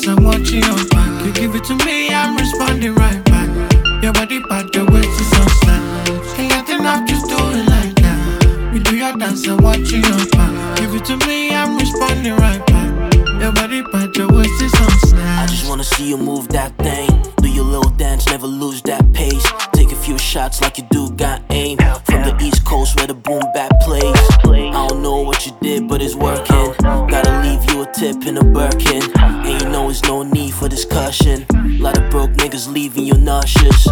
dance, I'm watching your back. You give it to me, I'm responding right back. Your body part, the waist is so slack. Ain't nothing up, just do it like that. You do your dance, I'm watching your back. Give it to me, I'm responding right back. Your body part, the waist is so slack. I just wanna see you move that thing. Do your little dance, never lose that pace. Take a few shots like you do got aim. From the East Coast where the boom bap plays. I don't know what you did, but it's working. Gotta leave you a tip in a Birkin. And you know there's no need for discussion. Lot of broke niggas leaving you nauseous.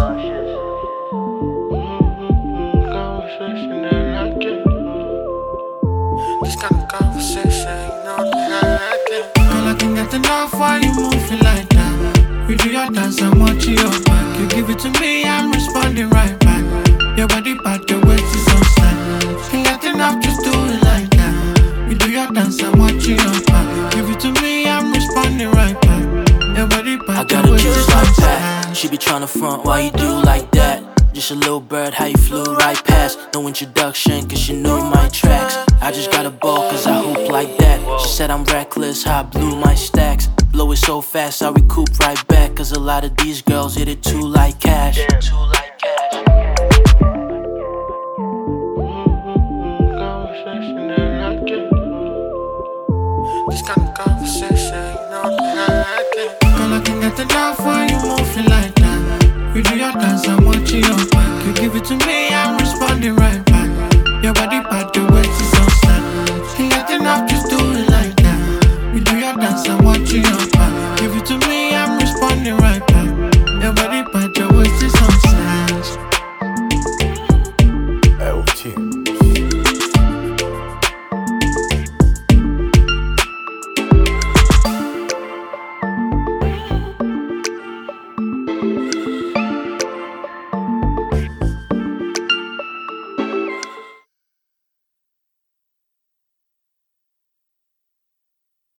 This kind of conversation, you know that I like it. Girl, I can get enough while you moving like that. You do your dance, I'm watching your back. You give it to me, I'm responding right back. Your body part, the waist is so slack. Can't get enough, just do it like that. You do your dance, I'm watching your back. Give it to me, I'm responding right back. Your body part, I got a juice like that. She be tryna front, why you do like that? Just a little bird, how you flew right past. No introduction, cause she knew my tracks. I just got a ball, cause I hoop like that. She said I'm reckless, how I blew my stacks. Blow it so fast, I recoup right back. Cause a lot of these girls hit it too like cash. This kind of conversation, you know that I like it. Girl, I can get enough while you moving like that. You do your dance, I'm watching your back. You give it to me, I'm responding right